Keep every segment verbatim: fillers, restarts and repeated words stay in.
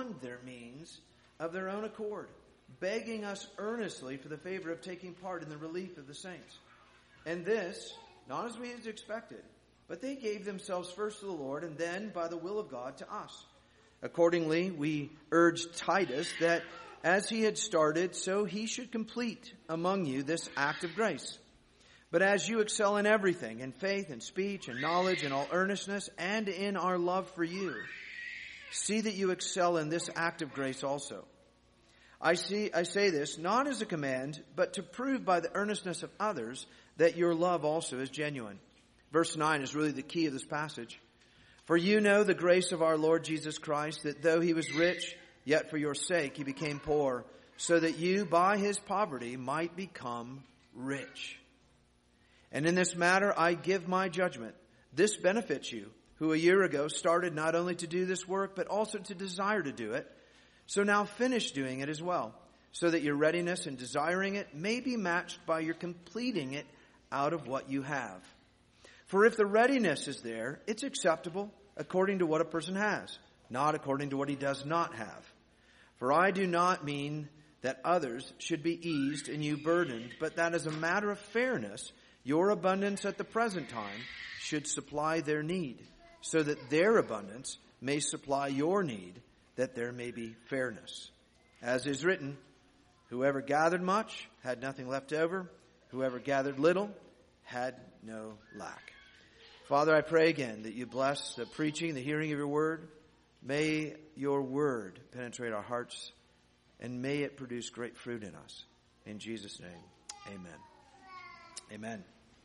beyond their means of their own accord, begging us earnestly for the favor of taking part in the relief of the saints. And this, not as we had expected, but they gave themselves first to the Lord, and then, by the will of God, to us. Accordingly, we urged Titus that as he had started, so he should complete among you this act of grace. But as you excel in everything, in faith and speech and knowledge and all earnestness, and in our love for you, see that you excel in this act of grace also. I see, I say this not as a command, but to prove by the earnestness of others that your love also is genuine. Verse nine is really the key of this passage. For you know the grace of our Lord Jesus Christ, that though he was rich, yet for your sake he became poor, so that you by his poverty might become rich. And in this matter I give my judgment. This benefits you, who a year ago started not only to do this work, but also to desire to do it. So now finish doing it as well, so that your readiness in desiring it may be matched by your completing it out of what you have. For if the readiness is there, it's acceptable according to what a person has, not according to what he does not have. For I do not mean that others should be eased and you burdened, but that as a matter of fairness, your abundance at the present time should supply their need, so that their abundance may supply your need, that there may be fairness. As is written, whoever gathered much had nothing left over. Whoever gathered little had no lack. Father, I pray again that you bless the preaching, the hearing of your word. May your word penetrate our hearts, and may it produce great fruit in us. In Jesus' name, amen. Amen.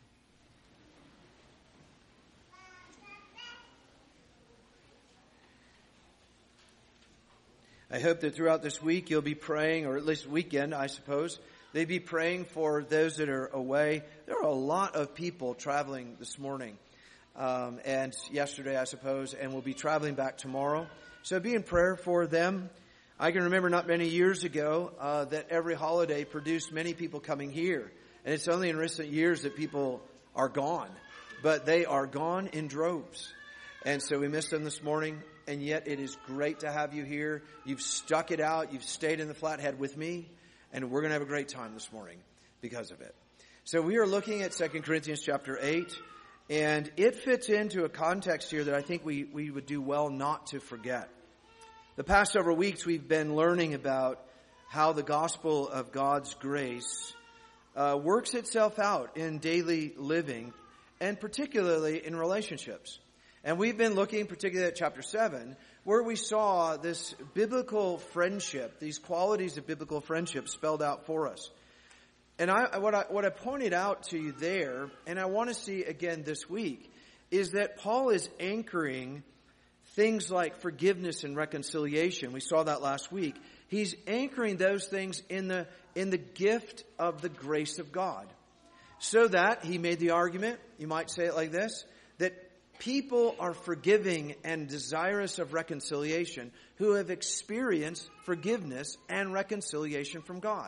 I hope that throughout this week you'll be praying, or at least weekend, I suppose, they'll be praying for those that are away. There are a lot of people traveling this morning. Um, and yesterday, I suppose, and we'll be traveling back tomorrow. So be in prayer for them. I can remember not many years ago uh, that every holiday produced many people coming here. And it's only in recent years that people are gone. But they are gone in droves. And so we missed them this morning. And yet it is great to have you here. You've stuck it out. You've stayed in the Flathead with me. And we're going to have a great time this morning because of it. So we are looking at Second Corinthians chapter eight. And it fits into a context here that I think we, we would do well not to forget. The past several weeks we've been learning about how the gospel of God's grace uh, works itself out in daily living, and particularly in relationships. And we've been looking particularly at chapter seven, where we saw this biblical friendship, these qualities of biblical friendship spelled out for us. And I, what I, what I pointed out to you there, and I want to see again this week, is that Paul is anchoring things like forgiveness and reconciliation. We saw that last week. He's anchoring those things in the, in the gift of the grace of God. So that, he made the argument, you might say it like this, that people are forgiving and desirous of reconciliation who have experienced forgiveness and reconciliation from God.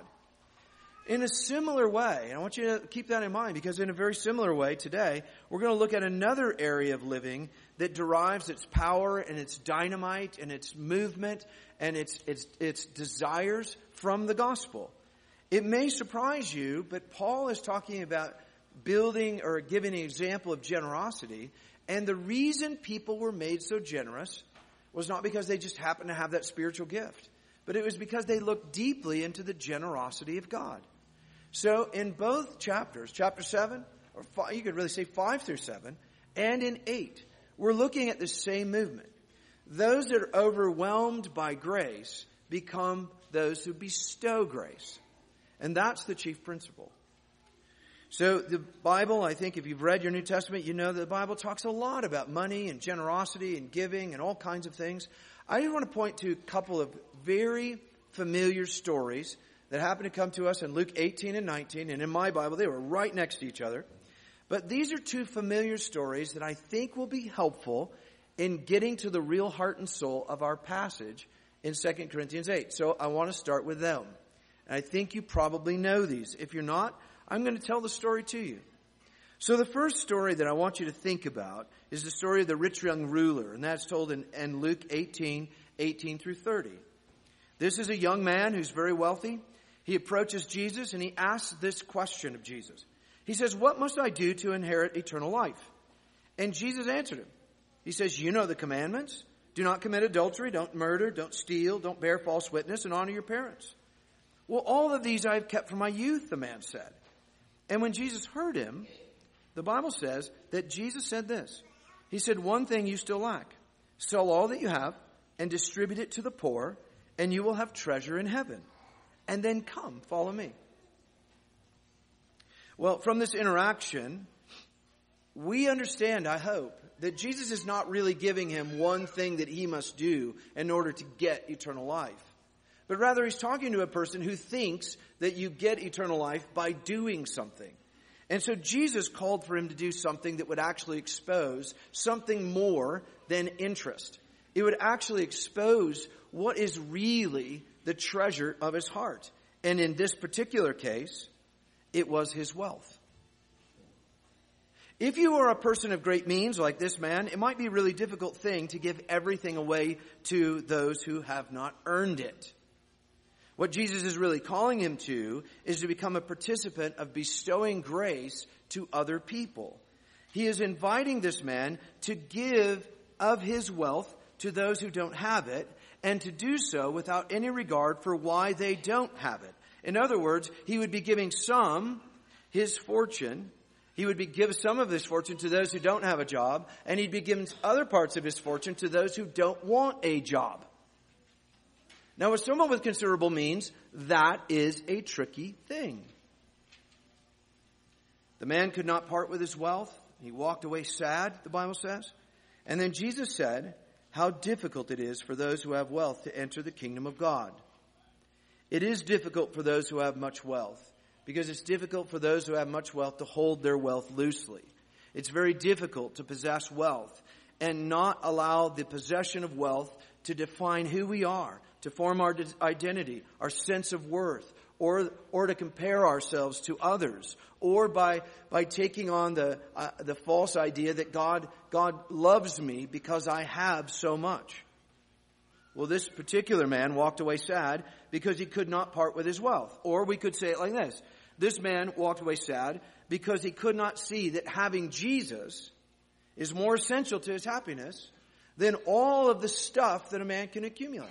In a similar way, and I want you to keep that in mind, because in a very similar way today, we're going to look at another area of living that derives its power and its dynamite and its movement and its, its, its desires from the gospel. It may surprise you, but Paul is talking about building or giving an example of generosity. And the reason people were made so generous was not because they just happened to have that spiritual gift, but it was because they looked deeply into the generosity of God. So in both chapters, chapter seven, or five, you could really say five through seven, and in eight, we're looking at the same movement. Those that are overwhelmed by grace become those who bestow grace. And that's the chief principle. So the Bible, I think if you've read your New Testament, you know that the Bible talks a lot about money and generosity and giving and all kinds of things. I just want to point to a couple of very familiar stories that happen to come to us in Luke eighteen and nineteen, and in my Bible they were right next to each other. But these are two familiar stories that I think will be helpful in getting to the real heart and soul of our passage in Second Corinthians eight. So I want to start with them. And I think you probably know these. If you're not, I'm going to tell the story to you. So the first story that I want you to think about is the story of the rich young ruler, and that's told in, in Luke eighteen eighteen through thirty. This is a young man who's very wealthy. He approaches Jesus and he asks this question of Jesus. He says, "What must I do to inherit eternal life?" And Jesus answered him. He says, "You know the commandments. Do not commit adultery, don't murder, don't steal, don't bear false witness, and honor your parents." "Well, all of these I have kept from my youth," the man said. And when Jesus heard him, the Bible says that Jesus said this. He said, "One thing you still lack. Sell all that you have and distribute it to the poor, and you will have treasure in heaven. And then come, follow me." Well, from this interaction, we understand, I hope, that Jesus is not really giving him one thing that he must do in order to get eternal life. But rather he's talking to a person who thinks that you get eternal life by doing something. And so Jesus called for him to do something that would actually expose something more than interest. It would actually expose what is really the treasure of his heart. And in this particular case, it was his wealth. If you are a person of great means like this man, it might be a really difficult thing to give everything away to those who have not earned it. What Jesus is really calling him to is to become a participant of bestowing grace to other people. He is inviting this man to give of his wealth to those who don't have it, and to do so without any regard for why they don't have it. In other words, he would be giving some his fortune. He would be give some of his fortune to those who don't have a job, and he'd be giving other parts of his fortune to those who don't want a job. Now, with someone with considerable means, that is a tricky thing. The man could not part with his wealth. He walked away sad, the Bible says. And then Jesus said how difficult it is for those who have wealth to enter the kingdom of God. It is difficult for those who have much wealth, because it's difficult for those who have much wealth to hold their wealth loosely. It's very difficult to possess wealth and not allow the possession of wealth to define who we are, to form our identity, our sense of worth, or or to compare ourselves to others, or by by taking on the uh, the false idea that God God loves me because I have so much. Well, this particular man walked away sad because he could not part with his wealth. Or we could say it like this. This man walked away sad because he could not see that having Jesus is more essential to his happiness than all of the stuff that a man can accumulate.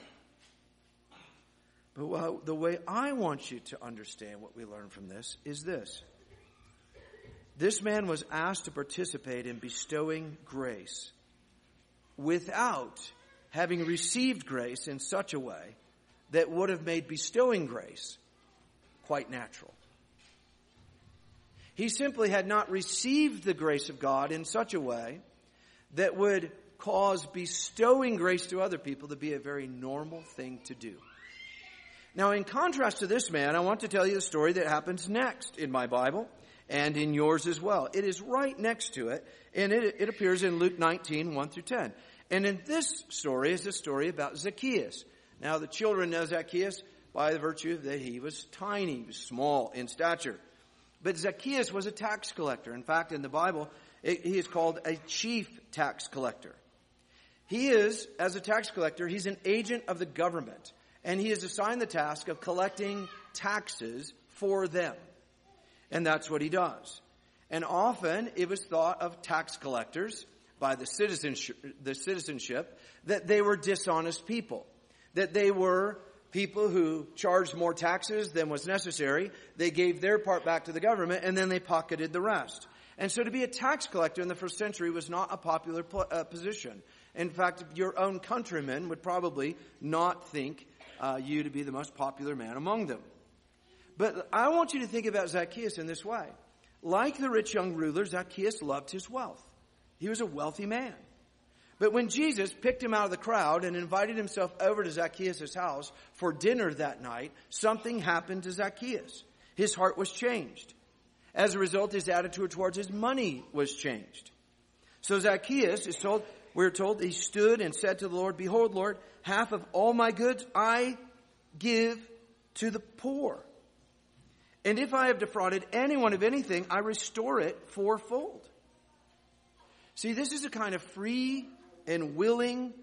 But well, the way I want you to understand what we learn from this is this. This man was asked to participate in bestowing grace without having received grace in such a way that would have made bestowing grace quite natural. He simply had not received the grace of God in such a way that would cause bestowing grace to other people to be a very normal thing to do. Now, in contrast to this man, I want to tell you the story that happens next in my Bible and in yours as well. It is right next to it, and it, it appears in Luke nineteen, one through ten. And in this story is a story about Zacchaeus. Now, the children know Zacchaeus by the virtue that he was tiny, he was small in stature. But Zacchaeus was a tax collector. In fact, in the Bible, it, he is called a chief tax collector. He is, as a tax collector, he's an agent of the government. And he is assigned the task of collecting taxes for them. And that's what he does. And often it was thought of tax collectors by the citizenship, the citizenship that they were dishonest people. That they were people who charged more taxes than was necessary. They gave their part back to the government and then they pocketed the rest. And so to be a tax collector in the first century was not a popular po- uh, position. In fact, your own countrymen would probably not think uh, you to be the most popular man among them. But I want you to think about Zacchaeus in this way. Like the rich young ruler, Zacchaeus loved his wealth. He was a wealthy man. But when Jesus picked him out of the crowd and invited himself over to Zacchaeus' house for dinner that night, something happened to Zacchaeus. His heart was changed. As a result, his attitude towards his money was changed. So Zacchaeus is told, we're told, he stood and said to the Lord, "Behold, Lord, half of all my goods I give to the poor. And if I have defrauded anyone of anything, I restore it fourfold." See, this is a kind of free and willing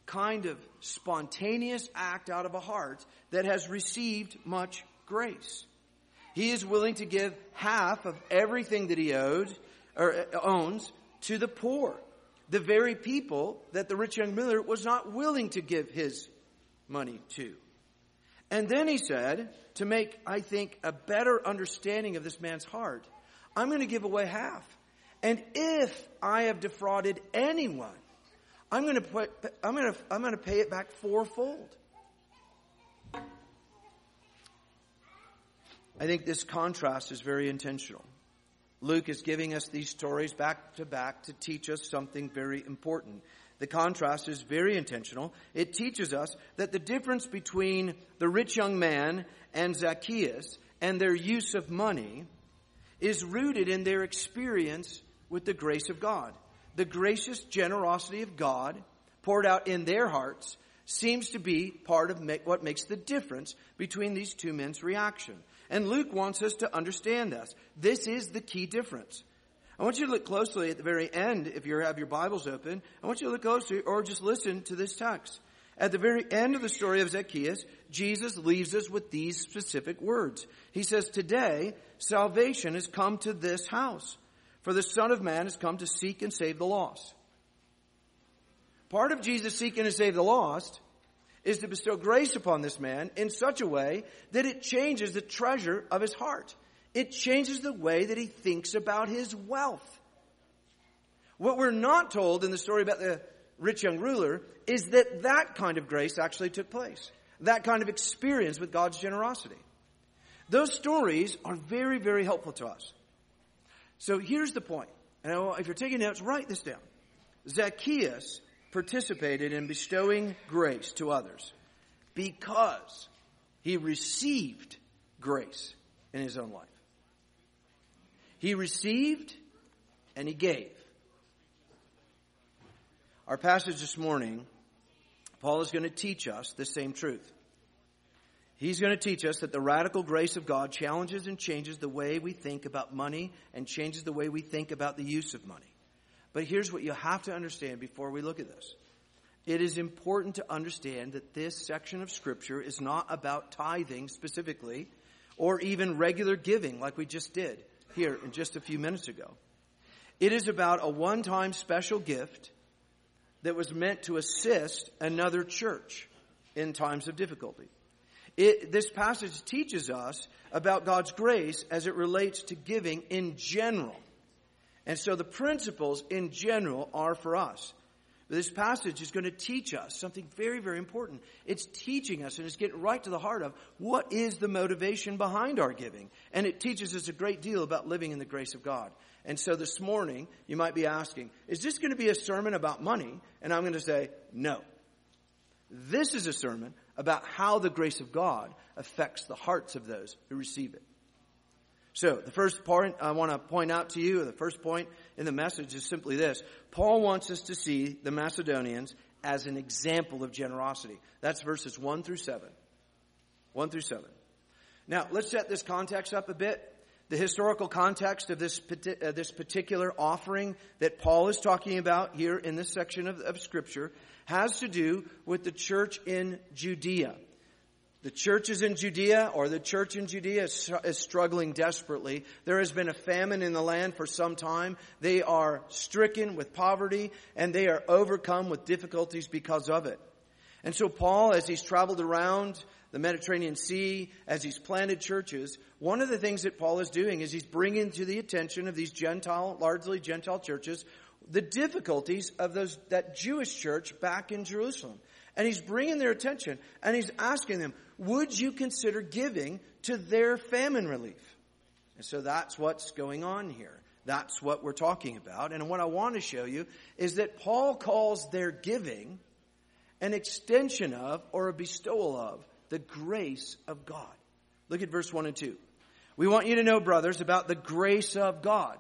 kind of spontaneous act out of a heart that has received much grace. He is willing to give half of everything that he owed or owns to the poor. The very people that the rich young ruler was not willing to give his money to. And then he said, to make, I think, a better understanding of this man's heart, I'm going to give away half. And if I have defrauded anyone, I'm going to put, I'm going to, I'm going to pay it back fourfold. I think this contrast is very intentional. Luke is giving us these stories back to back to teach us something very important. The contrast is very intentional. It teaches us that the difference between the rich young man and Zacchaeus and their use of money is rooted in their experience with the grace of God. The gracious generosity of God poured out in their hearts seems to be part of what makes the difference between these two men's reaction. And Luke wants us to understand this. This is the key difference. I want you to look closely at the very end, if you have your Bibles open. I want you to look closely or just listen to this text. At the very end of the story of Zacchaeus, Jesus leaves us with these specific words. He says, today, salvation has come to this house, for the Son of Man has come to seek and save the lost. Part of Jesus seeking to save the lost is to bestow grace upon this man in such a way that it changes the treasure of his heart. It changes the way that he thinks about his wealth. What we're not told in the story about the rich young ruler is that that kind of grace actually took place. That kind of experience with God's generosity. Those stories are very, very helpful to us. So here's the point. And if you're taking notes, write this down. Zacchaeus participated in bestowing grace to others because he received grace in his own life. He received and he gave. Our passage this morning, Paul is going to teach us the same truth. He's going to teach us that the radical grace of God challenges and changes the way we think about money and changes the way we think about the use of money. But here's what you have to understand before we look at this. It is important to understand that this section of Scripture is not about tithing specifically or even regular giving like we just did here in just a few minutes ago. It is about a one-time special gift that was meant to assist another church in times of difficulty. It, this passage teaches us about God's grace as it relates to giving in general. And so the principles in general are for us. This passage is going to teach us something very, very important. It's teaching us and it's getting right to the heart of what is the motivation behind our giving. And it teaches us a great deal about living in the grace of God. And so this morning, you might be asking, is this going to be a sermon about money? And I'm going to say, no. This is a sermon about how the grace of God affects the hearts of those who receive it. So the first point I want to point out to you, the first point in the message is simply this. Paul wants us to see the Macedonians as an example of generosity. That's verses one through seven. one through seven. Now, let's set this context up a bit. The historical context of this, uh, this particular offering that Paul is talking about here in this section of, of Scripture has to do with the church in Judea. The churches in Judea, or the church in Judea, is, is struggling desperately. There has been a famine in the land for some time. They are stricken with poverty, and they are overcome with difficulties because of it. And so Paul, as he's traveled around the Mediterranean Sea, as he's planted churches, one of the things that Paul is doing is he's bringing to the attention of these Gentile, largely Gentile churches, the difficulties of those that Jewish church back in Jerusalem. And he's bringing their attention, and he's asking them, would you consider giving to their famine relief? And so that's what's going on here. That's what we're talking about. And what I want to show you is that Paul calls their giving an extension of, or a bestowal of, the grace of God. Look at verse one and two. We want you to know, brothers, about the grace of God.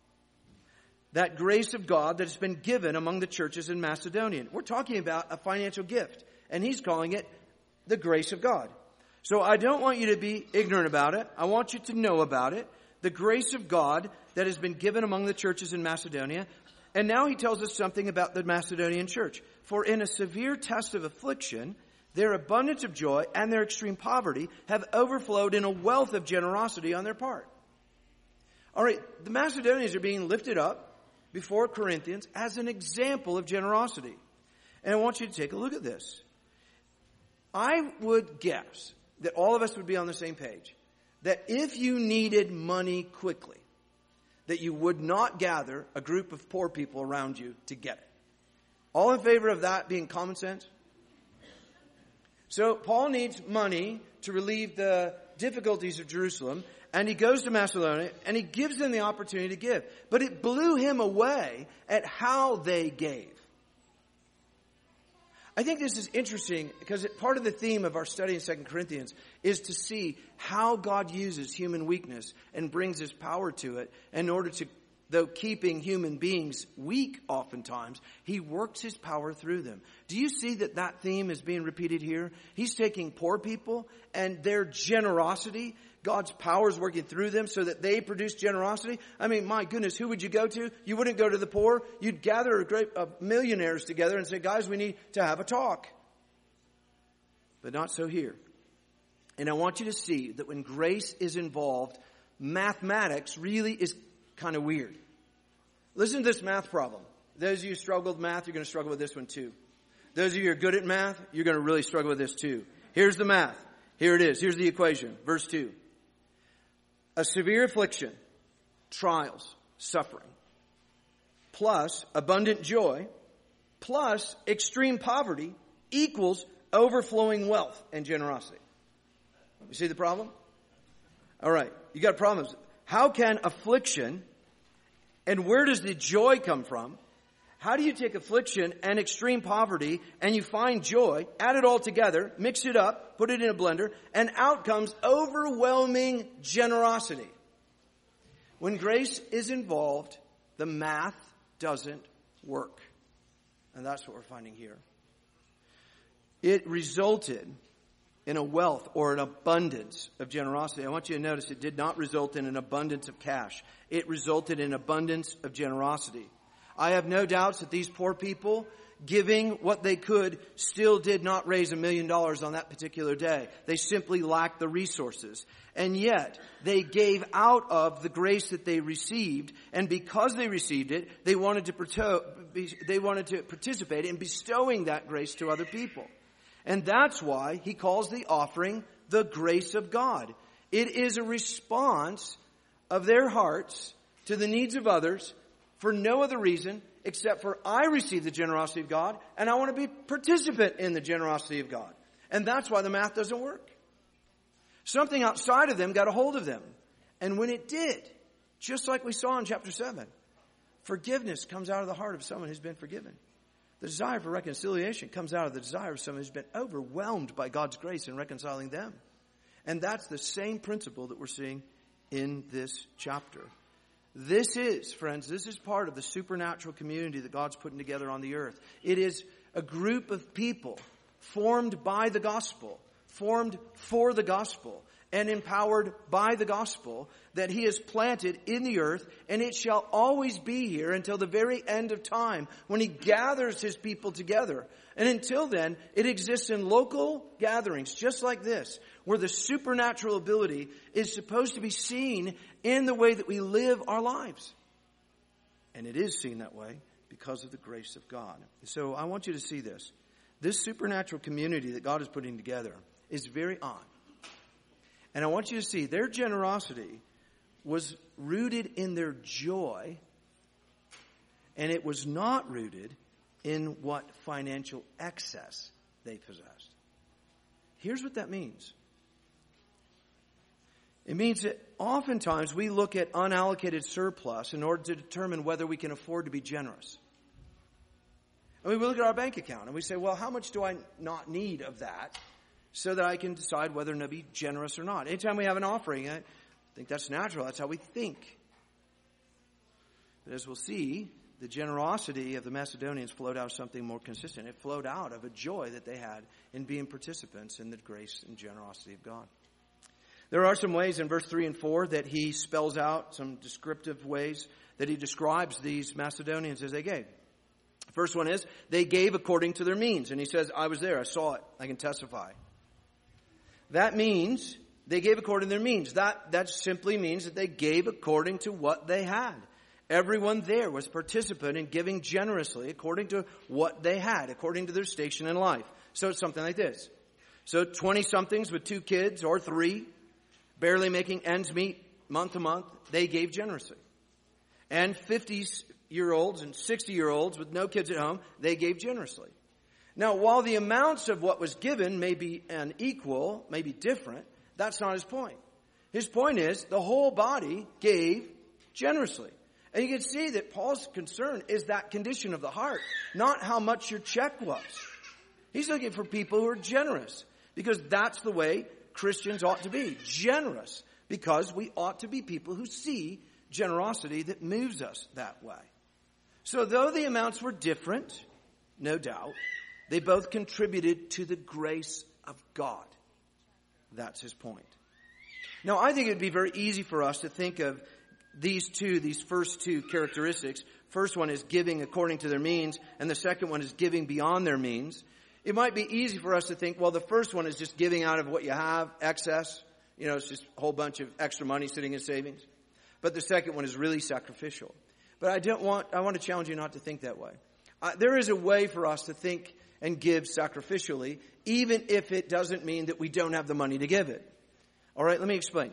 That grace of God that has been given among the churches in Macedonia. We're talking about a financial gift, and he's calling it the grace of God. So I don't want you to be ignorant about it. I want you to know about it. The grace of God that has been given among the churches in Macedonia. And now he tells us something about the Macedonian church. For in a severe test of affliction, their abundance of joy and their extreme poverty have overflowed in a wealth of generosity on their part. All right, the Macedonians are being lifted up before Corinthians as an example of generosity. And I want you to take a look at this. I would guess that all of us would be on the same page. That if you needed money quickly, that you would not gather a group of poor people around you to get it. All in favor of that being common sense? So Paul needs money to relieve the difficulties of Jerusalem, and he goes to Macedonia, and he gives them the opportunity to give. But it blew him away at how they gave. I think this is interesting because part of the theme of our study in Second Corinthians is to see how God uses human weakness and brings his power to it in order to, though keeping human beings weak oftentimes, he works his power through them. Do you see that that theme is being repeated here? He's taking poor people and their generosity, God's power is working through them so that they produce generosity. I mean, my goodness, who would you go to? You wouldn't go to the poor. You'd gather a great of millionaires together and say, guys, we need to have a talk. But not so here. And I want you to see that when grace is involved, mathematics really is kind of weird. Listen to this math problem. Those of you who struggle with math, you're going to struggle with this one too. Those of you who are good at math, you're going to really struggle with this too. Here's the math. Here it is. Here's the equation. Verse two. A severe affliction, trials, suffering, plus abundant joy, plus extreme poverty equals overflowing wealth and generosity. You see the problem? All right. You got problems. How can affliction, and where does the joy come from? How do you take affliction and extreme poverty and you find joy, add it all together, mix it up, put it in a blender, and out comes overwhelming generosity? When grace is involved, the math doesn't work. And that's what we're finding here. It resulted in a wealth or an abundance of generosity. I want you to notice it did not result in an abundance of cash. It resulted in abundance of generosity. I have no doubts that these poor people, giving what they could, still did not raise a million dollars on that particular day. They simply lacked the resources. And yet, they gave out of the grace that they received, and because they received it, they wanted to, they wanted to participate in bestowing that grace to other people. And that's why he calls the offering the grace of God. It is a response of their hearts to the needs of others, for no other reason except for I receive the generosity of God and I want to be participant in the generosity of God. And that's why the math doesn't work. Something outside of them got a hold of them. And when it did, just like we saw in chapter seven, forgiveness comes out of the heart of someone who's been forgiven. The desire for reconciliation comes out of the desire of someone who's been overwhelmed by God's grace in reconciling them. And that's the same principle that we're seeing in this chapter. This is, friends, this is part of the supernatural community that God's putting together on the earth. It is a group of people formed by the gospel, formed for the gospel, and empowered by the gospel that he has planted in the earth, and it shall always be here until the very end of time when he gathers his people together. And until then, it exists in local gatherings just like this, where the supernatural ability is supposed to be seen in the way that we live our lives. And it is seen that way because of the grace of God. So I want you to see this. This supernatural community that God is putting together is very odd. And I want you to see their generosity was rooted in their joy, and it was not rooted in what financial excess they possessed. Here's what that means. It means that oftentimes we look at unallocated surplus in order to determine whether we can afford to be generous. I mean, we look at our bank account and we say, well, how much do I not need of that so that I can decide whether or not to be generous or not? Anytime we have an offering, I think that's natural. That's how we think. But as we'll see, the generosity of the Macedonians flowed out of something more consistent. It flowed out of a joy that they had in being participants in the grace and generosity of God. There are some ways in verse three and four that he spells out, some descriptive ways that he describes these Macedonians as they gave. First one is, they gave according to their means. And he says, I was there, I saw it, I can testify. That means they gave according to their means. That, that simply means that they gave according to what they had. Everyone there was participant in giving generously according to what they had, according to their station in life. So it's something like this. So twenty-somethings with two kids or three, barely making ends meet month to month, they gave generously. And fifty-year-olds and sixty-year-olds with no kids at home, they gave generously. Now, while the amounts of what was given may be unequal, may be different, that's not his point. His point is the whole body gave generously. And you can see that Paul's concern is that condition of the heart, not how much your check was. He's looking for people who are generous, because that's the way Christians ought to be, generous, because we ought to be people who see generosity that moves us that way. So though the amounts were different, no doubt, they both contributed to the grace of God. That's his point. Now, I think it would be very easy for us to think of these two, these first two characteristics. First one is giving according to their means, and the second one is giving beyond their means. It might be easy for us to think, well, the first one is just giving out of what you have, excess. You know, it's just a whole bunch of extra money sitting in savings. But the second one is really sacrificial. But I don't want, I want to challenge you not to think that way. Uh, there is a way for us to think and give sacrificially, even if it doesn't mean that we don't have the money to give it. All right, let me explain.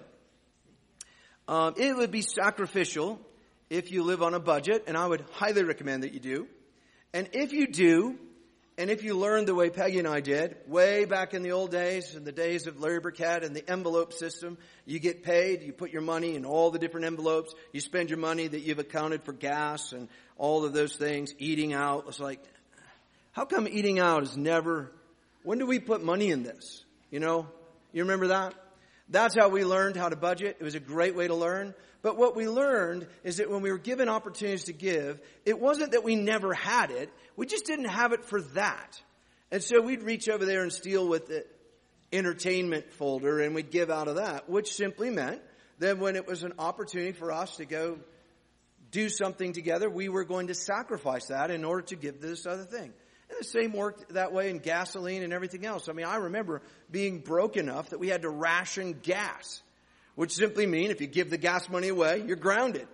Um, it would be sacrificial if you live on a budget, and I would highly recommend that you do. And if you do, and if you learn the way Peggy and I did, way back in the old days, in the days of Larry Burkett and the envelope system, you get paid, you put your money in all the different envelopes, you spend your money that you've accounted for gas and all of those things, eating out. It's like, how come eating out is never, when do we put money in this? You know, you remember that? That's how we learned how to budget. It was a great way to learn. But what we learned is that when we were given opportunities to give, it wasn't that we never had it. We just didn't have it for that. And so we'd reach over there and steal with the entertainment folder, and we'd give out of that, which simply meant that when it was an opportunity for us to go do something together, we were going to sacrifice that in order to give this other thing. And the same worked that way in gasoline and everything else. I mean, I remember being broke enough that we had to ration gas, which simply means if you give the gas money away, you're grounded.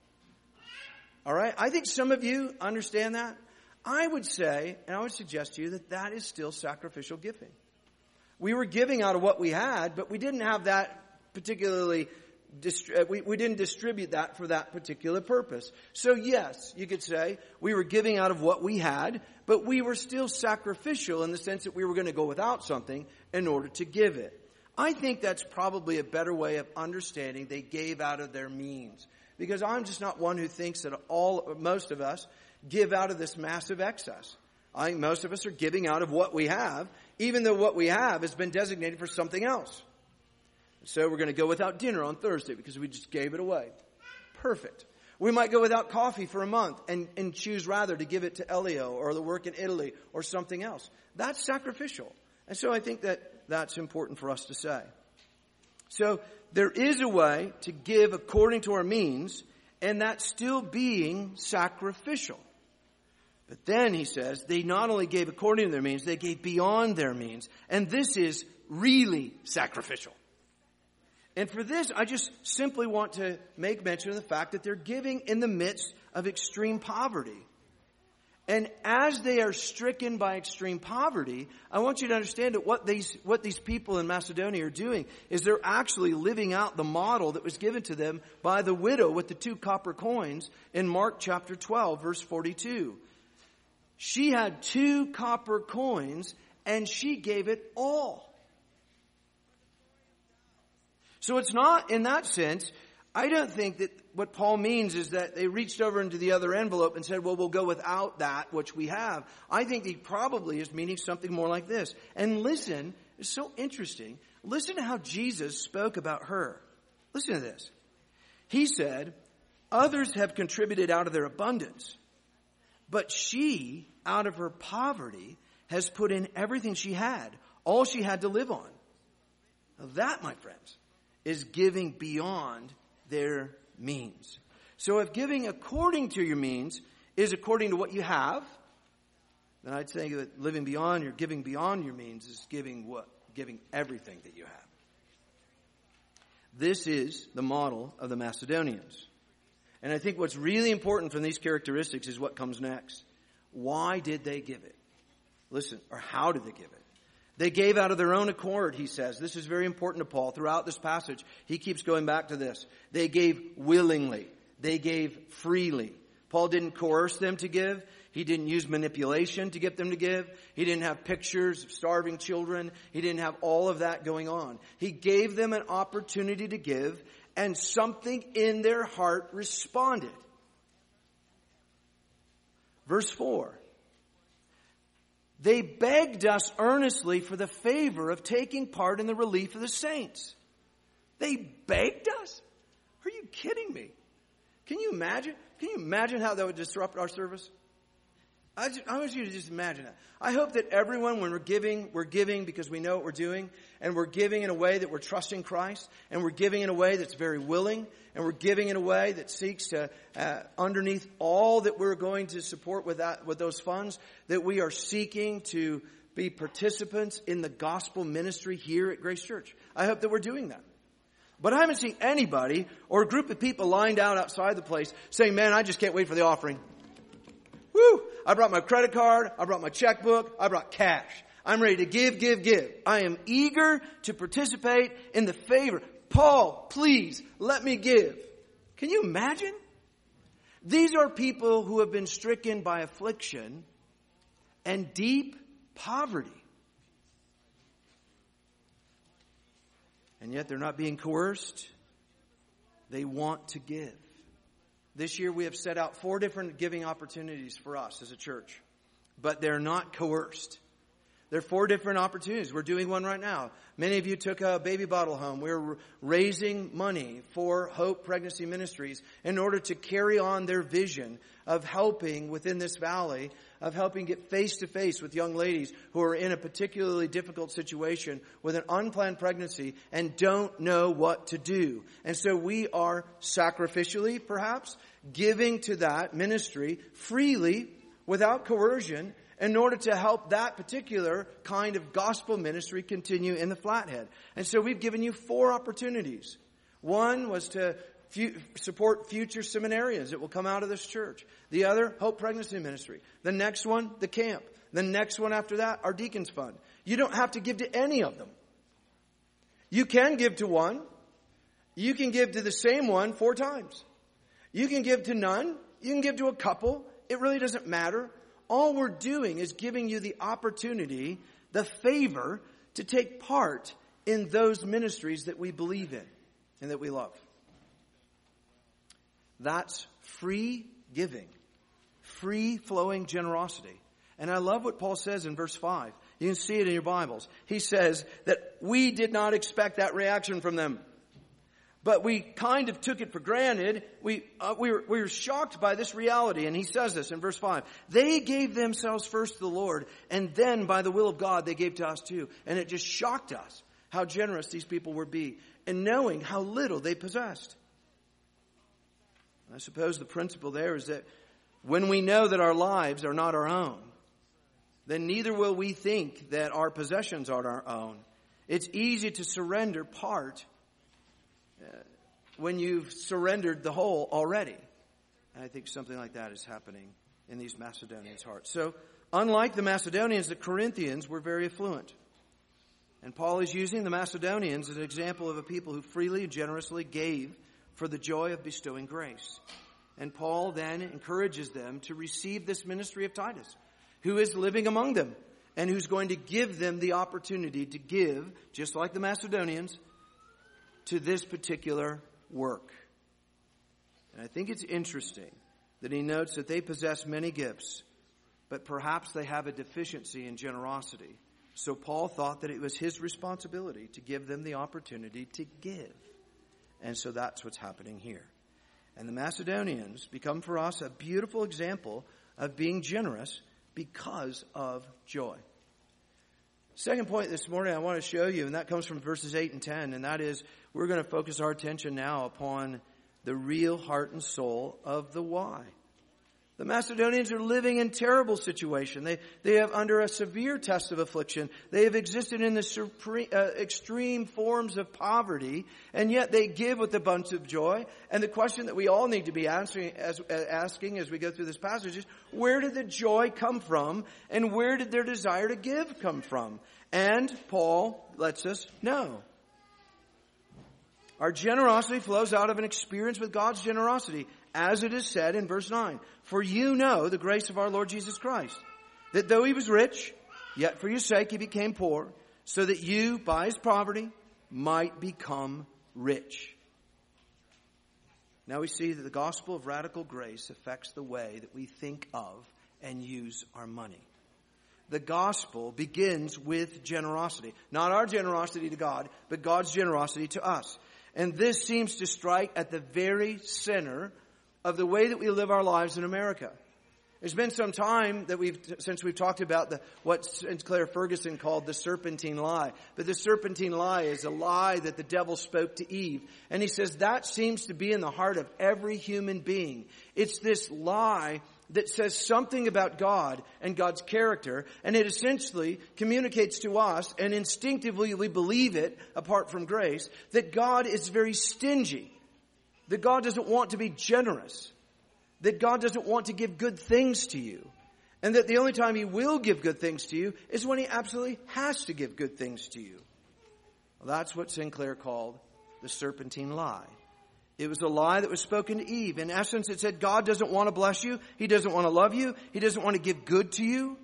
All right? I think some of you understand that. I would say, and I would suggest to you, that that is still sacrificial giving. We were giving out of what we had, but we didn't have that particularly, distri- we, we didn't distribute that for that particular purpose. So yes, you could say we were giving out of what we had, but we were still sacrificial in the sense that we were going to go without something in order to give it. I think that's probably a better way of understanding they gave out of their means. Because I'm just not one who thinks that all, most of us give out of this massive excess. I think most of us are giving out of what we have, even though what we have has been designated for something else. So we're going to go without dinner on Thursday because we just gave it away. Perfect. We might go without coffee for a month and, and choose rather to give it to Elio or the work in Italy or something else. That's sacrificial. And so I think that that's important for us to say. So there is a way to give according to our means, and that's still being sacrificial. But then he says they not only gave according to their means, they gave beyond their means. And this is really sacrificial. And for this, I just simply want to make mention of the fact that they're giving in the midst of extreme poverty. And as they are stricken by extreme poverty, I want you to understand that what these, what these people in Macedonia are doing is they're actually living out the model that was given to them by the widow with the two copper coins in Mark chapter twelve, verse forty-two. She had two copper coins and she gave it all. So it's not, in that sense, I don't think that what Paul means is that they reached over into the other envelope and said, well, we'll go without that which we have. I think he probably is meaning something more like this. And listen, it's so interesting. Listen to how Jesus spoke about her. Listen to this. He said, others have contributed out of their abundance, but she, out of her poverty, has put in everything she had, all she had to live on. Now that, my friends, is giving beyond their means. So if giving according to your means is according to what you have, then I'd say that living beyond your giving beyond your means is giving what? Giving everything that you have. This is the model of the Macedonians. And I think what's really important from these characteristics is what comes next. Why did they give it? Listen, or how did they give it? They gave out of their own accord, he says. This is very important to Paul. Throughout this passage, he keeps going back to this. They gave willingly. They gave freely. Paul didn't coerce them to give. He didn't use manipulation to get them to give. He didn't have pictures of starving children. He didn't have all of that going on. He gave them an opportunity to give, and something in their heart responded. Verse four. They begged us earnestly for the favor of taking part in the relief of the saints. They begged us? Are you kidding me? Can you imagine? Can you imagine how that would disrupt our service? I, just, I want you to just imagine that. I hope that everyone, when we're giving, we're giving because we know what we're doing, and we're giving in a way that we're trusting Christ, and we're giving in a way that's very willing, and we're giving in a way that seeks to, uh, underneath all that we're going to support with that, with those funds, that we are seeking to be participants in the gospel ministry here at Grace Church. I hope that we're doing that. But I haven't seen anybody or a group of people lined out outside the place saying, man, I just can't wait for the offering. Woo! I brought my credit card. I brought my checkbook. I brought cash. I'm ready to give, give, give. I am eager to participate in the favor. Paul, please let me give. Can you imagine? These are people who have been stricken by affliction and deep poverty. And yet they're not being coerced. They want to give. This year we have set out four different giving opportunities for us as a church. But they're not coerced. There are four different opportunities. We're doing one right now. Many of you took a baby bottle home. We're raising money for Hope Pregnancy Ministries in order to carry on their vision of helping within this valley, of helping get face to face with young ladies who are in a particularly difficult situation with an unplanned pregnancy and don't know what to do. And so we are sacrificially, perhaps, giving to that ministry freely, without coercion, in order to help that particular kind of gospel ministry continue in the Flathead. And so we've given you four opportunities. One was to fu- support future seminarians that will come out of this church. The other, Hope Pregnancy Ministry. The next one, the camp. The next one after that, our Deacons Fund. You don't have to give to any of them. You can give to one. You can give to the same one four times. You can give to none. You can give to a couple. It really doesn't matter. All we're doing is giving you the opportunity, the favor, to take part in those ministries that we believe in and that we love. That's free giving, free flowing generosity. And I love what Paul says in verse five. You can see it in your Bibles. He says that we did not expect that reaction from them. But we kind of took it for granted. We, uh, we, were, we were shocked by this reality. And he says this in verse five. They gave themselves first to the Lord, and then by the will of God they gave to us too. And it just shocked us how generous these people would be, and knowing how little they possessed. I suppose the principle there is that when we know that our lives are not our own, then neither will we think that our possessions are our own. It's easy to surrender part when you've surrendered the whole already. And I think something like that is happening in these Macedonians' hearts. So, unlike the Macedonians, the Corinthians were very affluent. And Paul is using the Macedonians as an example of a people who freely and generously gave for the joy of bestowing grace. And Paul then encourages them to receive this ministry of Titus, who is living among them and who's going to give them the opportunity to give, just like the Macedonians, to this particular work. And I think it's interesting that he notes that they possess many gifts, but perhaps they have a deficiency in generosity. So Paul thought that it was his responsibility to give them the opportunity to give. And so that's what's happening here. And the Macedonians become for us a beautiful example of being generous because of joy. Second point this morning I want to show you, and that comes from verses eight and ten, and that is we're going to focus our attention now upon the real heart and soul of the why. The Macedonians are living in terrible situation. They, they have under a severe test of affliction. They have existed in the supreme, uh, extreme forms of poverty, and yet they give with a bunch of joy. And the question that we all need to be answering, as, uh, asking as we go through this passage is, where did the joy come from, and where did their desire to give come from? And Paul lets us know. Our generosity flows out of an experience with God's generosity, as it is said in verse nine. For you know the grace of our Lord Jesus Christ, that though he was rich, yet for your sake he became poor, so that you, by his poverty, might become rich. Now we see that the gospel of radical grace affects the way that we think of and use our money. The gospel begins with generosity. Not our generosity to God, but God's generosity to us. And this seems to strike at the very center of the way that we live our lives in America. There's been some time that we've since we've talked about the what Sinclair Ferguson called the serpentine lie. But the serpentine lie is a lie that the devil spoke to Eve. And he says that seems to be in the heart of every human being. It's this lie that says something about God and God's character, and it essentially communicates to us, and instinctively we believe it apart from grace, that God is very stingy, that God doesn't want to be generous, that God doesn't want to give good things to you, and that the only time he will give good things to you is when he absolutely has to give good things to you. Well, that's what Sinclair called the serpentine lie. It was a lie that was spoken to Eve. In essence, it said God doesn't want to bless you. He doesn't want to love you. He doesn't want to give good to you.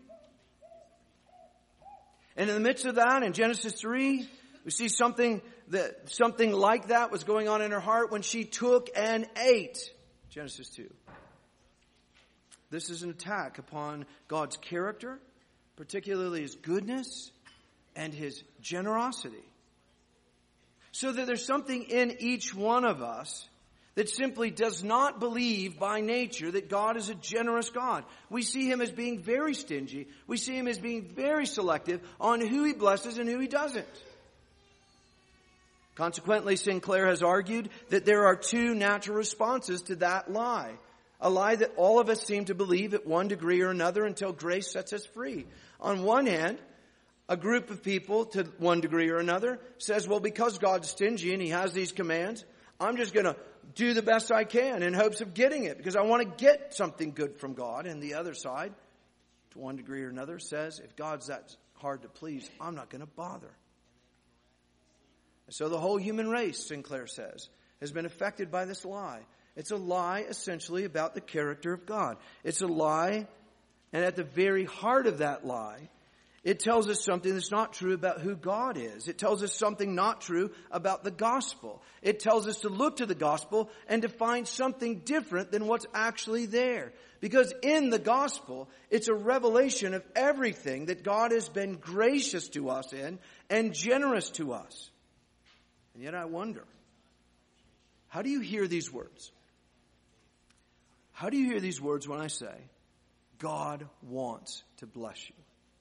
And in the midst of that, in Genesis three, we see something that something like that was going on in her heart when she took and ate. Genesis two. This is an attack upon God's character, particularly his goodness and his generosity. So that there's something in each one of us that simply does not believe by nature that God is a generous God. We see him as being very stingy. We see him as being very selective on who he blesses and who he doesn't. Consequently, Sinclair has argued that there are two natural responses to that lie. A lie that all of us seem to believe at one degree or another until grace sets us free. On one hand, a group of people, to one degree or another, says, well, because God's stingy and he has these commands, I'm just going to do the best I can in hopes of getting it because I want to get something good from God. And the other side, to one degree or another, says, if God's that hard to please, I'm not going to bother. And so the whole human race, Sinclair says, has been affected by this lie. It's a lie essentially about the character of God. It's a lie, and at the very heart of that lie, it tells us something that's not true about who God is. It tells us something not true about the gospel. It tells us to look to the gospel and to find something different than what's actually there. Because in the gospel, it's a revelation of everything that God has been gracious to us in and generous to us. And yet I wonder, how do you hear these words? How do you hear these words when I say, God wants to bless you?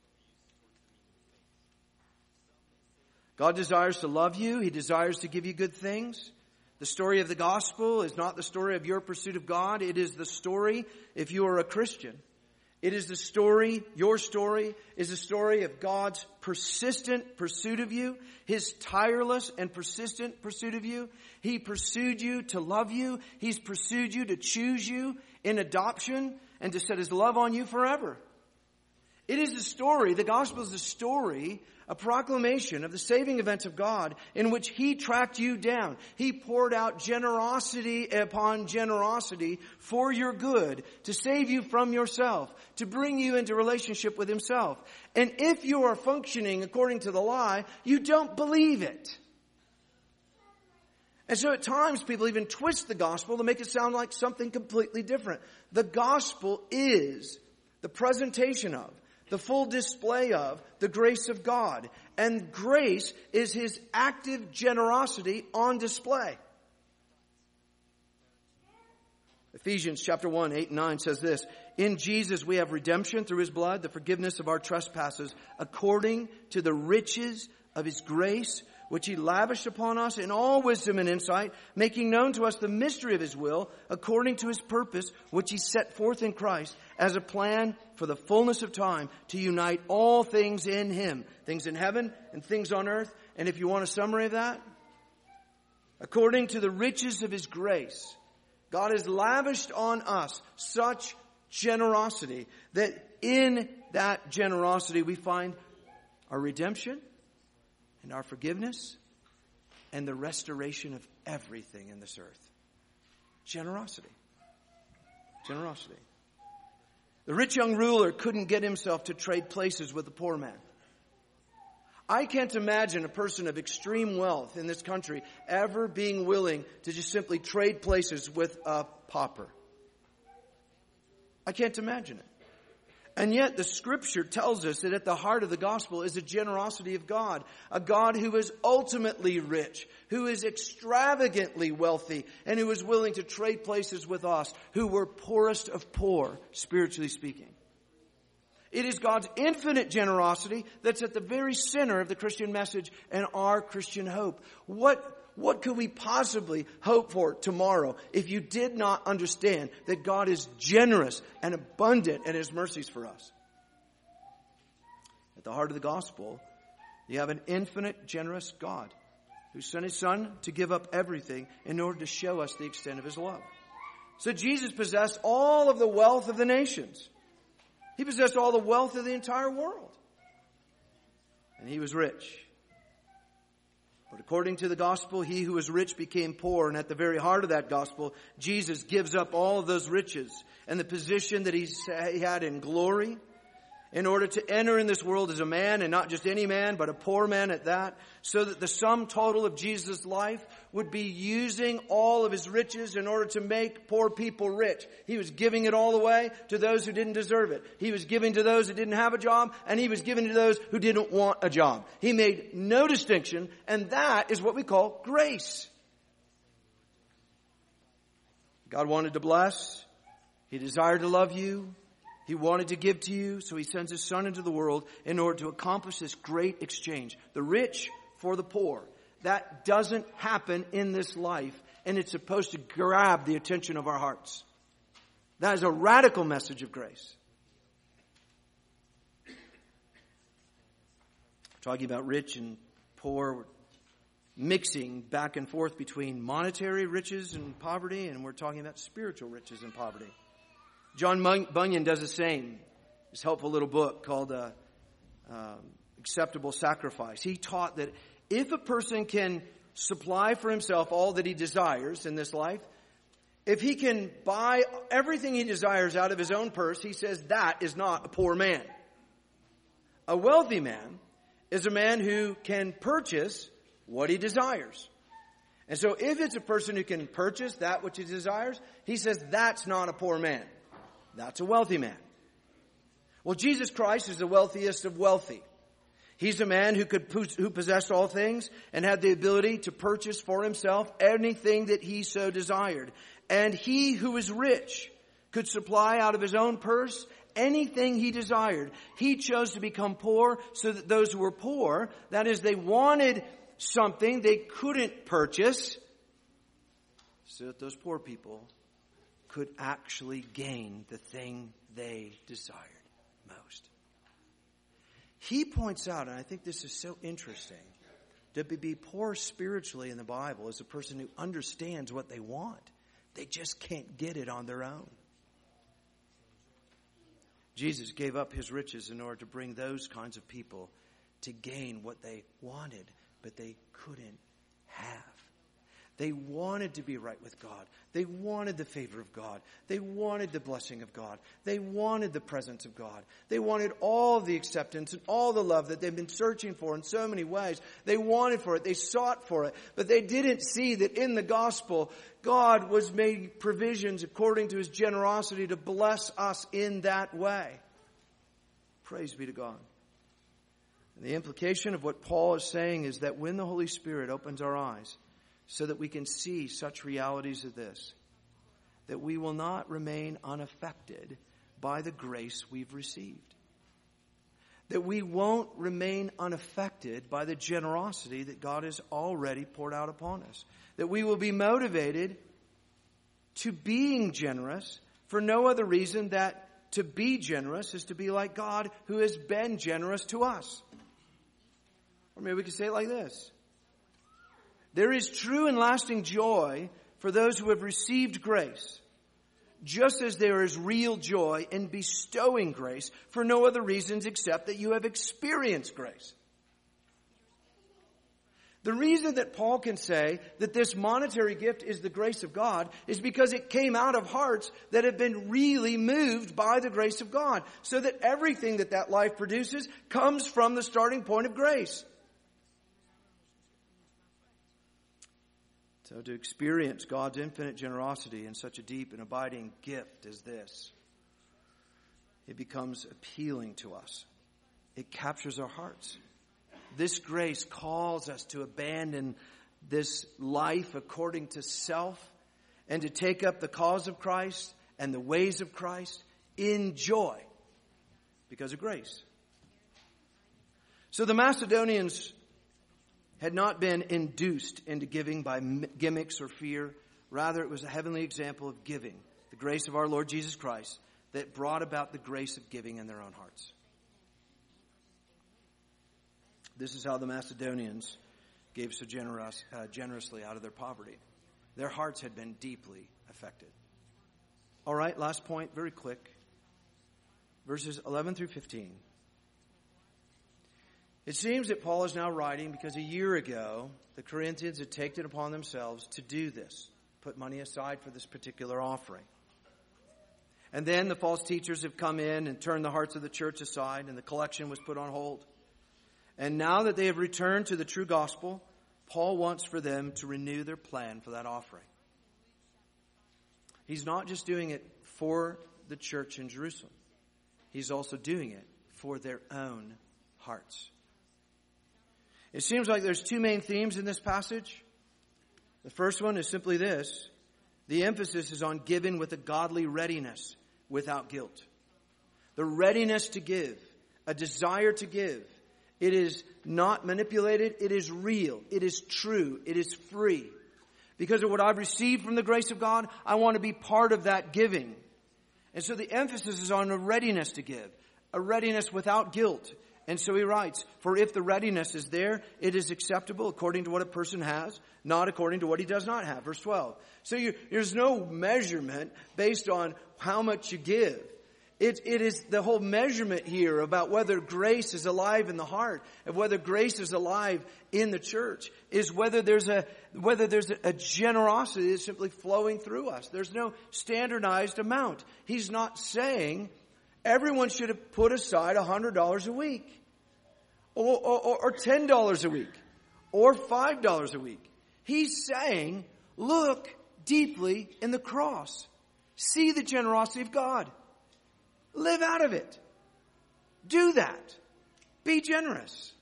God desires to love you. He desires to give you good things. The story of the gospel is not the story of your pursuit of God. It is the story, if you are a Christian, it is the story, your story is the story of God's persistent pursuit of you, his tireless and persistent pursuit of you. He pursued you to love you. He's pursued you to choose you in adoption and to set his love on you forever. It is the story, the gospel is the story, a proclamation of the saving events of God in which he tracked you down. He poured out generosity upon generosity for your good, to save you from yourself, to bring you into relationship with himself. And if you are functioning according to the lie, you don't believe it. And so at times people even twist the gospel to make it sound like something completely different. The gospel is the presentation of, the full display of the grace of God. And grace is his active generosity on display. Ephesians chapter one, eight and nine says this, In Jesus we have redemption through his blood, the forgiveness of our trespasses, according to the riches of his grace, which he lavished upon us in all wisdom and insight, making known to us the mystery of his will, according to his purpose, which he set forth in Christ as a plan for the fullness of time to unite all things in him, things in heaven and things on earth. And if you want a summary of that, according to the riches of his grace, God has lavished on us such generosity that in that generosity we find our redemption and our forgiveness and the restoration of everything in this earth. Generosity. Generosity. The rich young ruler couldn't get himself to trade places with the poor man. I can't imagine a person of extreme wealth in this country ever being willing to just simply trade places with a pauper. I can't imagine it. And yet the scripture tells us that at the heart of the gospel is the generosity of God. A God who is ultimately rich, who is extravagantly wealthy, and who is willing to trade places with us, who were poorest of poor, spiritually speaking. It is God's infinite generosity that's at the very center of the Christian message and our Christian hope. What What could we possibly hope for tomorrow if you did not understand that God is generous and abundant in his mercies for us? At the heart of the gospel, you have an infinite, generous God who sent his son to give up everything in order to show us the extent of his love. So Jesus possessed all of the wealth of the nations. He possessed all the wealth of the entire world. And he was rich. But according to the gospel, he who was rich became poor. And at the very heart of that gospel, Jesus gives up all of those riches and the position that he had in glory in order to enter in this world as a man, and not just any man, but a poor man at that, so that the sum total of Jesus' life would be using all of his riches in order to make poor people rich. He was giving it all away to those who didn't deserve it. He was giving to those who didn't have a job, and he was giving to those who didn't want a job. He made no distinction, and that is what we call grace. God wanted to bless. He desired to love you. He wanted to give to you, so he sends his son into the world in order to accomplish this great exchange. The rich for the poor. That doesn't happen in this life, and it's supposed to grab the attention of our hearts. That is a radical message of grace. We're talking about rich and poor, we're mixing back and forth between monetary riches and poverty, and we're talking about spiritual riches and poverty. John Bunyan does the same. His helpful little book called uh, um, Acceptable Sacrifice. He taught that if a person can supply for himself all that he desires in this life, if he can buy everything he desires out of his own purse, he says that is not a poor man. A wealthy man is a man who can purchase what he desires. And so if it's a person who can purchase that which he desires, he says that's not a poor man. That's a wealthy man. Well, Jesus Christ is the wealthiest of wealthy. He's a man who could who possessed all things and had the ability to purchase for himself anything that he so desired. And he who is rich could supply out of his own purse anything he desired. He chose to become poor so that those who were poor, that is, they wanted something they couldn't purchase, so that those poor people could actually gain the thing they desired most. He points out, and I think this is so interesting, to be poor spiritually in the Bible is a person who understands what they want. They just can't get it on their own. Jesus gave up his riches in order to bring those kinds of people to gain what they wanted, but they couldn't have. They wanted to be right with God. They wanted the favor of God. They wanted the blessing of God. They wanted the presence of God. They wanted all the acceptance and all the love that they've been searching for in so many ways. They wanted for it. They sought for it. But they didn't see that in the gospel, God was making provisions according to his generosity to bless us in that way. Praise be to God. And the implication of what Paul is saying is that when the Holy Spirit opens our eyes, so that we can see such realities as this, that we will not remain unaffected by the grace we've received. That we won't remain unaffected by the generosity that God has already poured out upon us. That we will be motivated to being generous for no other reason that to be generous is to be like God who has been generous to us. Or maybe we could say it like this. There is true and lasting joy for those who have received grace, just as there is real joy in bestowing grace for no other reasons except that you have experienced grace. The reason that Paul can say that this monetary gift is the grace of God is because it came out of hearts that have been really moved by the grace of God. So that everything that that life produces comes from the starting point of grace. So to experience God's infinite generosity in such a deep and abiding gift as this, it becomes appealing to us. It captures our hearts. This grace calls us to abandon this life according to self and to take up the cause of Christ and the ways of Christ in joy because of grace. So the Macedonians had not been induced into giving by gimmicks or fear. Rather, it was a heavenly example of giving, the grace of our Lord Jesus Christ, that brought about the grace of giving in their own hearts. This is how the Macedonians gave so generous, uh, generously out of their poverty. Their hearts had been deeply affected. All right, last point, very quick. Verses eleven through fifteen. It seems that Paul is now writing because a year ago, the Corinthians had taken it upon themselves to do this, put money aside for this particular offering. And then the false teachers have come in and turned the hearts of the church aside, and the collection was put on hold. And now that they have returned to the true gospel, Paul wants for them to renew their plan for that offering. He's not just doing it for the church in Jerusalem. He's also doing it for their own hearts. It seems like there's two main themes in this passage. The first one is simply this. The emphasis is on giving with a godly readiness without guilt. The readiness to give, a desire to give. It is not manipulated. It is real. It is true. It is free. Because of what I've received from the grace of God, I want to be part of that giving. And so the emphasis is on a readiness to give, a readiness without guilt. And so he writes, for if the readiness is there, it is acceptable according to what a person has, not according to what he does not have. Verse twelve. So you, there's no measurement based on how much you give. It, it is the whole measurement here about whether grace is alive in the heart, and whether grace is alive in the church, is whether there's a whether there's a, a generosity that's simply flowing through us. There's no standardized amount. He's not saying everyone should have put aside one hundred dollars a week, or, or, or ten dollars a week, or five dollars a week. He's saying, look deeply in the cross. See the generosity of God. Live out of it. Do that. Be generous.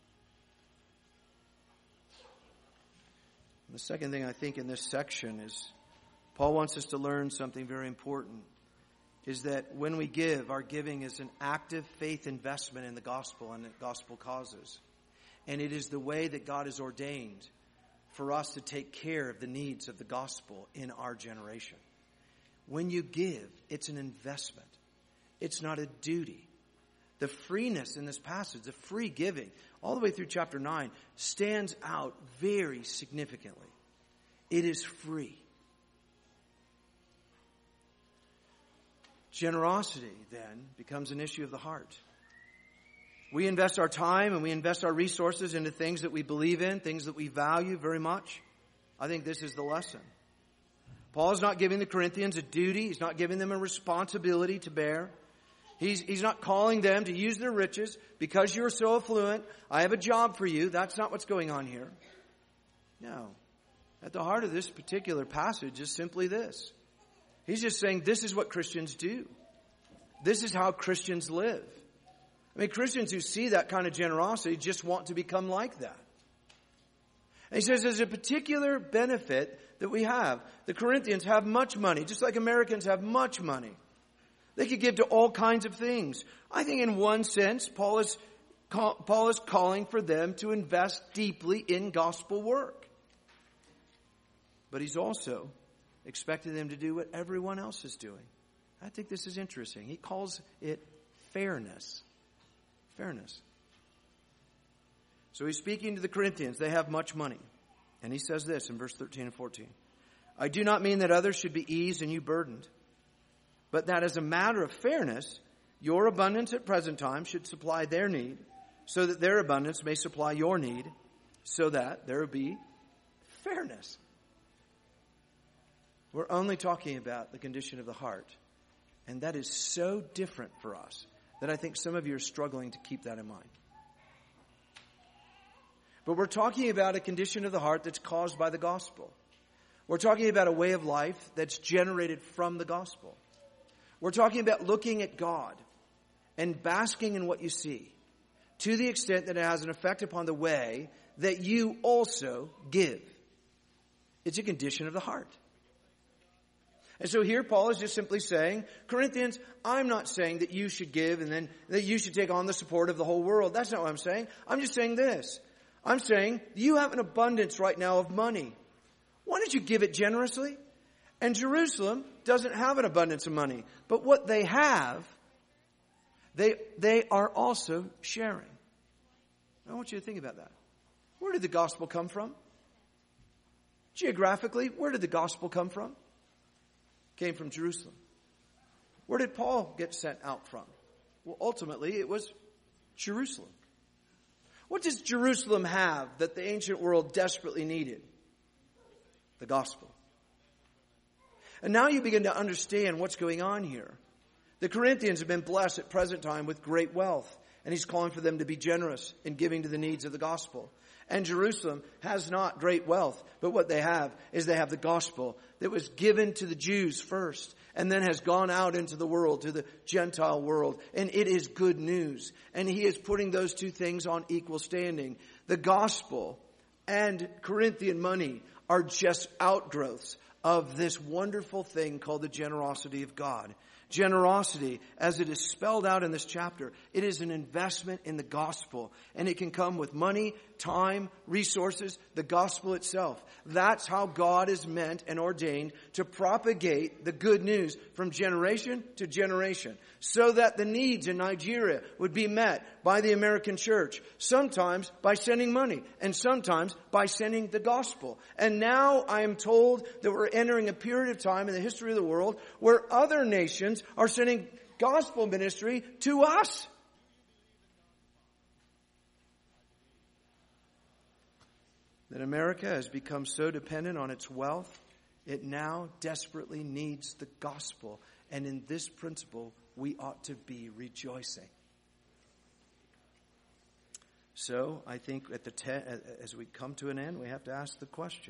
The second thing I think in this section is Paul wants us to learn something very important, is that when we give, our giving is an active faith investment in the gospel and the gospel causes. And it is the way that God has ordained for us to take care of the needs of the gospel in our generation. When you give, it's an investment. It's not a duty. The freeness in this passage, the free giving, all the way through chapter nine, stands out very significantly. It is free. Generosity, then, becomes an issue of the heart. We invest our time and we invest our resources into things that we believe in, things that we value very much. I think this is the lesson. Paul is not giving the Corinthians a duty. He's not giving them a responsibility to bear. He's, he's not calling them to use their riches because you're so affluent. I have a job for you. That's not what's going on here. No. At the heart of this particular passage is simply this. He's just saying this is what Christians do. This is how Christians live. I mean, Christians who see that kind of generosity just want to become like that. And he says there's a particular benefit that we have. The Corinthians have much money, just like Americans have much money. They could give to all kinds of things. I think in one sense, Paul is, Paul is calling for them to invest deeply in gospel work. But he's also expecting them to do what everyone else is doing. I think this is interesting. He calls it fairness. Fairness. So he's speaking to the Corinthians. They have much money. And he says this in verse thirteen and fourteen. I do not mean that others should be eased and you burdened, but that as a matter of fairness, your abundance at present time should supply their need, so that their abundance may supply your need, so that there will be fairness. We're only talking about the condition of the heart. And that is so different for us that I think some of you are struggling to keep that in mind. But we're talking about a condition of the heart that's caused by the gospel. We're talking about a way of life that's generated from the gospel. We're talking about looking at God and basking in what you see to the extent that it has an effect upon the way that you also give. It's a condition of the heart. And so here Paul is just simply saying, Corinthians, I'm not saying that you should give and then that you should take on the support of the whole world. That's not what I'm saying. I'm just saying this. I'm saying you have an abundance right now of money. Why don't you give it generously? And Jerusalem doesn't have an abundance of money. But what they have, they, they are also sharing. I want you to think about that. Where did the gospel come from? Geographically, where did the gospel come from? Came from Jerusalem. Where did Paul get sent out from? Well, ultimately, it was Jerusalem. What does Jerusalem have that the ancient world desperately needed? The gospel. And now you begin to understand what's going on here. The Corinthians have been blessed at present time with great wealth, and he's calling for them to be generous in giving to the needs of the gospel. And Jerusalem has not great wealth, but what they have is they have the gospel that was given to the Jews first and then has gone out into the world, to the Gentile world. And it is good news. And he is putting those two things on equal standing. The gospel and Corinthian money are just outgrowths of this wonderful thing called the generosity of God. Generosity, as it is spelled out in this chapter, it is an investment in the gospel. And it can come with money, time, resources, the gospel itself. That's how God is meant and ordained to propagate the good news from generation to generation, so that the needs in Nigeria would be met by the American church, sometimes by sending money and sometimes by sending the gospel. And now I am told that we're entering a period of time in the history of the world where other nations are sending gospel ministry to us. That America has become so dependent on its wealth, it now desperately needs the gospel. And in this principle, we ought to be rejoicing. So I think at the te- as we come to an end, we have to ask the question,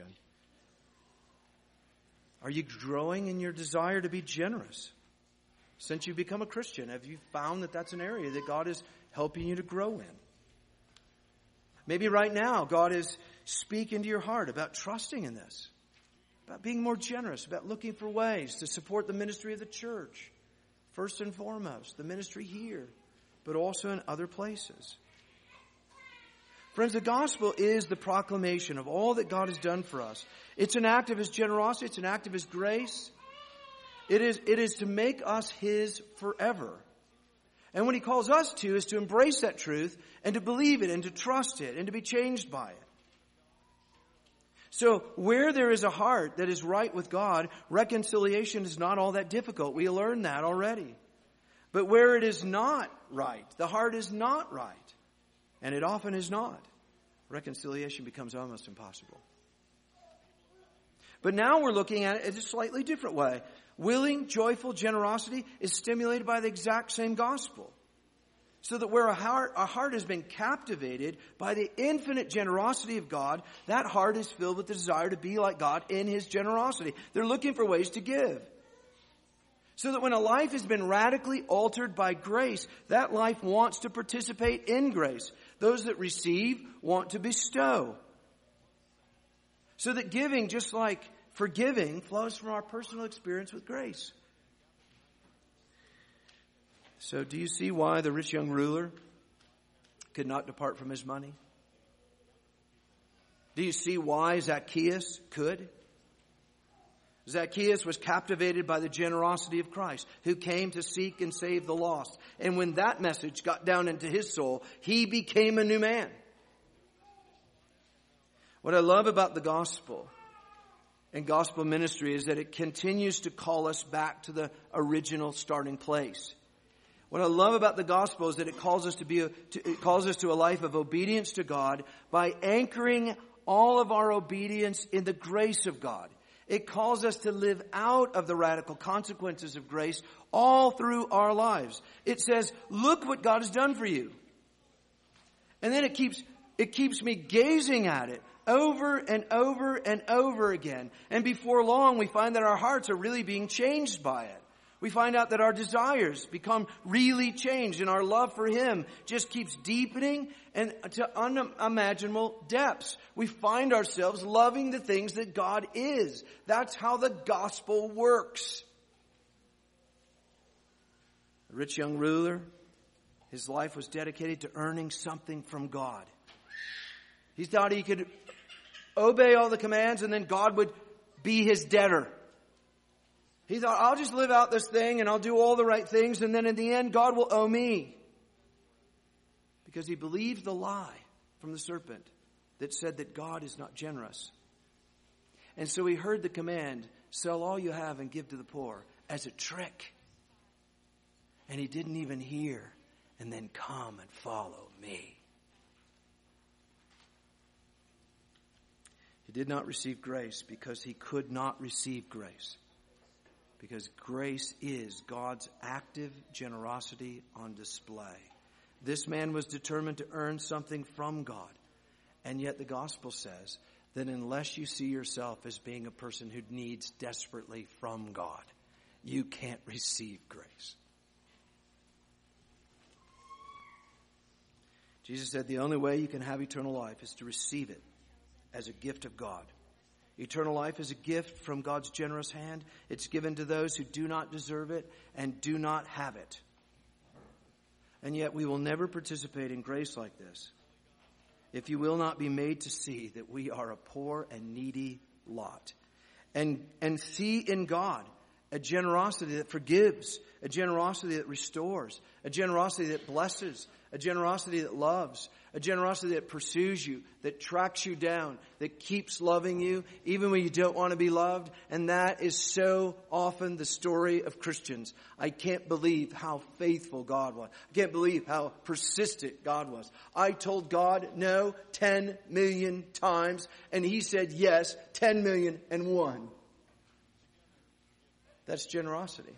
are you growing in your desire to be generous? Since you've become a Christian, have you found that that's an area that God is helping you to grow in? Maybe right now, God is speaking to your heart about trusting in this, about being more generous, about looking for ways to support the ministry of the church. First and foremost, the ministry here, but also in other places. Friends, the gospel is the proclamation of all that God has done for us. It's an act of his generosity. It's an act of his grace. It is, it is to make us his forever. And what he calls us to is to embrace that truth and to believe it and to trust it and to be changed by it. So where there is a heart that is right with God, reconciliation is not all that difficult. We learned that already. But where it is not right, the heart is not right, and it often is not, reconciliation becomes almost impossible. But now we're looking at it in a slightly different way. Willing, joyful generosity is stimulated by the exact same gospel. So that where a heart, a heart has been captivated by the infinite generosity of God, that heart is filled with the desire to be like God in his generosity. They're looking for ways to give. So that when a life has been radically altered by grace, that life wants to participate in grace. Those that receive want to bestow. So that giving, just like forgiving, flows from our personal experience with grace. So do you see why the rich young ruler could not depart from his money? Do you see why Zacchaeus could? Zacchaeus was captivated by the generosity of Christ, who came to seek and save the lost. And when that message got down into his soul, he became a new man. What I love about the gospel and gospel ministry is that it continues to call us back to the original starting place. What I love about the gospel is that it calls us to be a, to, it calls us to a life of obedience to God by anchoring all of our obedience in the grace of God. It calls us to live out of the radical consequences of grace all through our lives. It says, look what God has done for you. And then it keeps, it keeps me gazing at it over and over and over again. And before long, we find that our hearts are really being changed by it. We find out that our desires become really changed, and our love for Him just keeps deepening and to unimaginable depths. We find ourselves loving the things that God is. That's how the gospel works. The rich young ruler, his life was dedicated to earning something from God. He thought he could obey all the commands and then God would be his debtor. He thought, I'll just live out this thing and I'll do all the right things, and then in the end, God will owe me. Because he believed the lie from the serpent that said that God is not generous. And so he heard the command, sell all you have and give to the poor, as a trick. And he didn't even hear, and then come and follow me. He did not receive grace because he could not receive grace. Because grace is God's active generosity on display. This man was determined to earn something from God. And yet the gospel says that unless you see yourself as being a person who needs desperately from God, you can't receive grace. Jesus said the only way you can have eternal life is to receive it as a gift of God. Eternal life is a gift from God's generous hand. It's given to those who do not deserve it and do not have it. And yet we will never participate in grace like this if you will not be made to see that we are a poor and needy lot. And, and see in God a generosity that forgives, a generosity that restores, a generosity that blesses, a generosity that loves, a generosity that pursues you, that tracks you down, that keeps loving you, even when you don't want to be loved. And that is so often the story of Christians. I can't believe how faithful God was. I can't believe how persistent God was. I told God no ten million times, and He said yes ten million and one. That's generosity.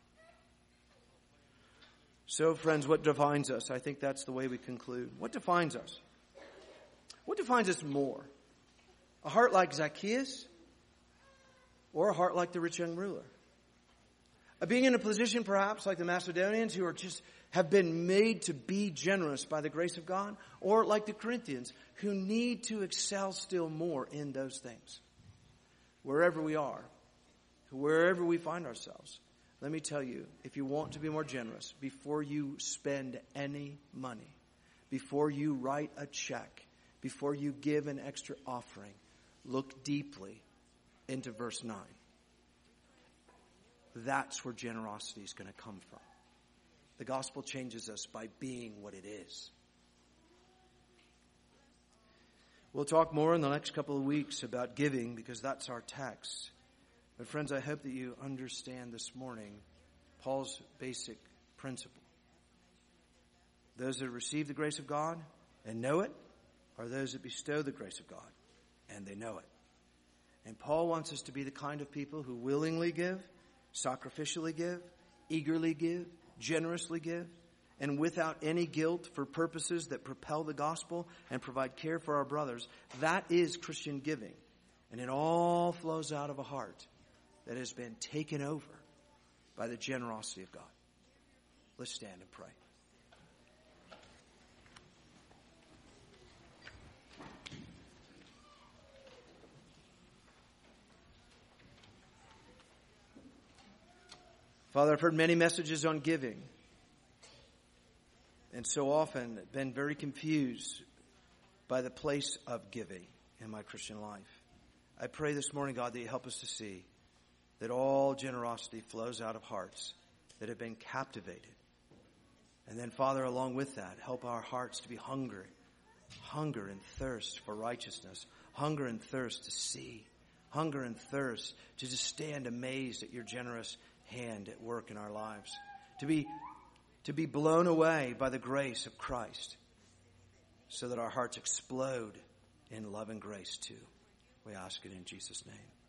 So, friends, what defines us? I think that's the way we conclude. What defines us? What defines us more? A heart like Zacchaeus or a heart like the rich young ruler? A being in a position perhaps like the Macedonians who are just have been made to be generous by the grace of God, or like the Corinthians who need to excel still more in those things. Wherever we are, wherever we find ourselves, let me tell you, if you want to be more generous, before you spend any money, before you write a check, before you give an extra offering, look deeply into verse nine. That's where generosity is going to come from. The gospel changes us by being what it is. We'll talk more in the next couple of weeks about giving, because that's our text. But friends, I hope that you understand this morning Paul's basic principle. Those that receive the grace of God and know it are those that bestow the grace of God and they know it. And Paul wants us to be the kind of people who willingly give, sacrificially give, eagerly give, generously give, and without any guilt for purposes that propel the gospel and provide care for our brothers. That is Christian giving. And it all flows out of a heart that has been taken over by the generosity of God. Let's stand and pray. Father, I've heard many messages on giving. and so often been very confused by the place of giving in my Christian life. I pray this morning, God, that you help us to see that all generosity flows out of hearts that have been captivated. And then, Father, along with that, help our hearts to be hungry, hunger and thirst for righteousness, hunger and thirst to see, hunger and thirst to just stand amazed at your generous hand at work in our lives, to be, to be blown away by the grace of Christ so that our hearts explode in love and grace too. We ask it in Jesus' name.